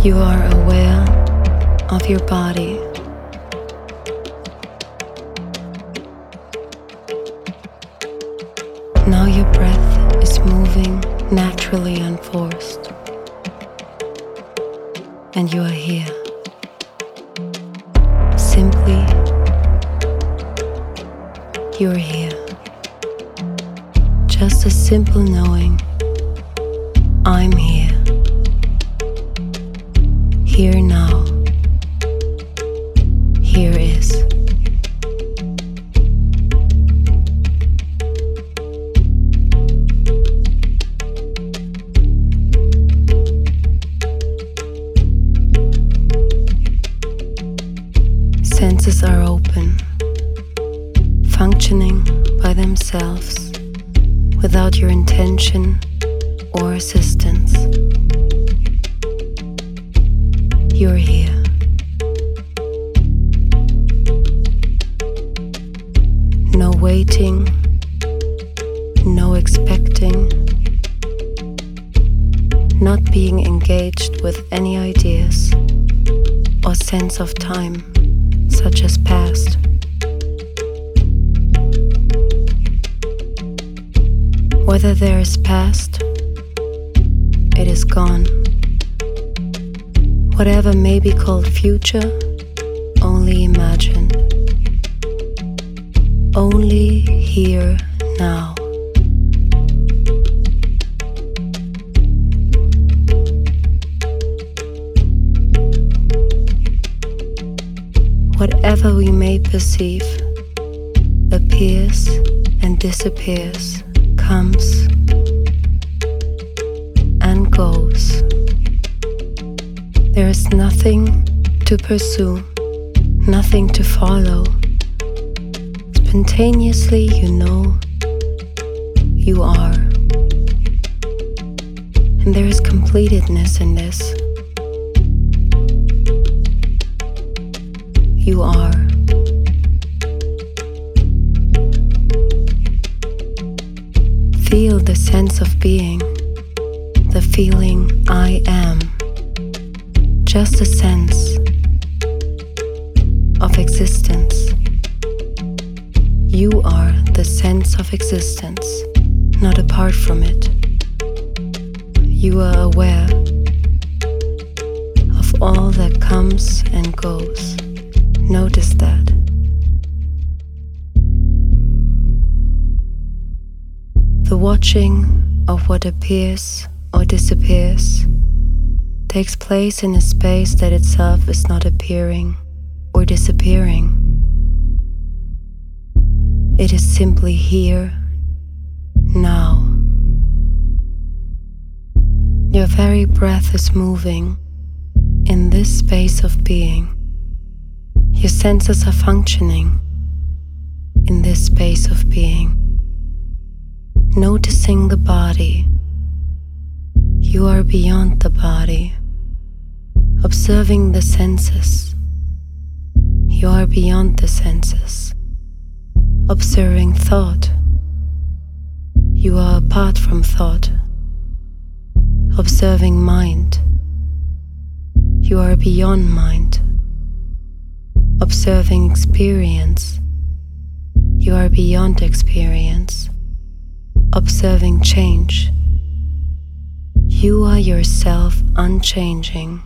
You are aware of your body. Now your breath is moving naturally unforced, and you are here. Simply, you are here. Just a simple knowing, I'm here. Here now. Here is. Senses are open, functioning by themselves without your intention or assistance. You're here. No waiting, no expecting, not being engaged with any ideas or sense of time, such as past. Whether there is past, it is gone. Whatever may be called future, only imagined. Only here now. Whatever we may perceive appears and disappears, comes and goes. There is nothing to pursue, nothing to follow. Spontaneously, you know you are. And there is completedness in this. You are. Feel the sense of being, the feeling I am. Just a sense of existence. You are the sense of existence, not apart from it. You are aware of all that comes and goes. Notice that. The watching of what appears or disappears takes place in a space that itself is not appearing or disappearing. It is simply here, now. Your very breath is moving in this space of being. Your senses are functioning in this space of being. Noticing the body. You are beyond the body. Observing the senses. You are beyond the senses. Observing thought. You are apart from thought. Observing mind. You are beyond mind. Observing experience. You are beyond experience. Observing change. You are yourself unchanging.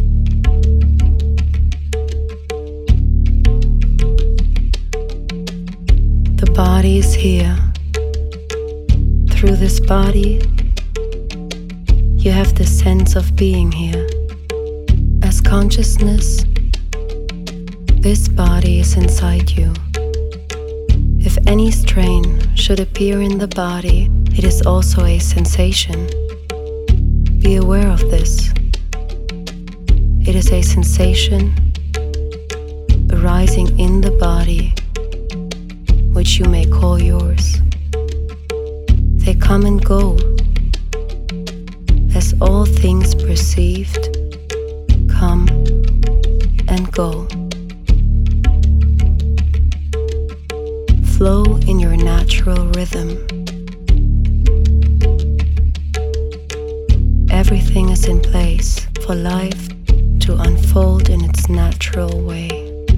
The body is here. Through this body, you have the sense of being here. As consciousness, this body is inside you. If any strain should appear in the body, it is also a sensation. Be aware of this. It is a sensation arising in the body, which you may call yours. They come and go, as all things perceived come and go. Flow in your natural rhythm. Everything is in place for life to unfold in its natural way.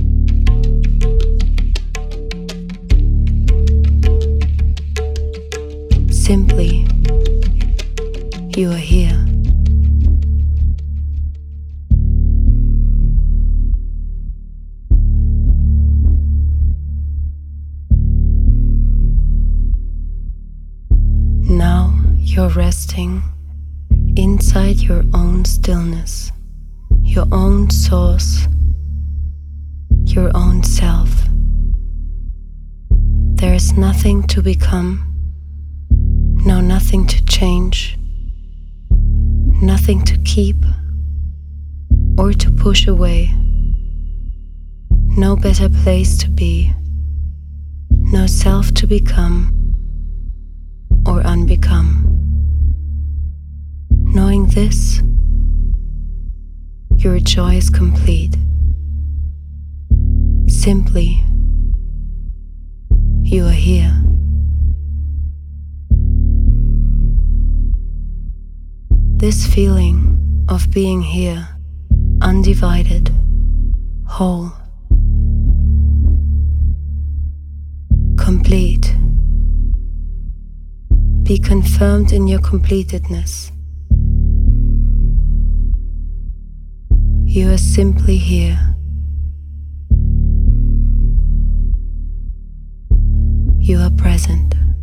Simply, you are here. Now you're resting inside your own stillness, your own source, your own self. There is nothing to become, no, nothing to change, nothing to keep or to push away, no better place to be, no self to become or unbecome. Knowing this, your joy is complete. Simply, you are here. This feeling of being here, undivided, whole, complete. Be confirmed in your completedness. You are simply here. You are present.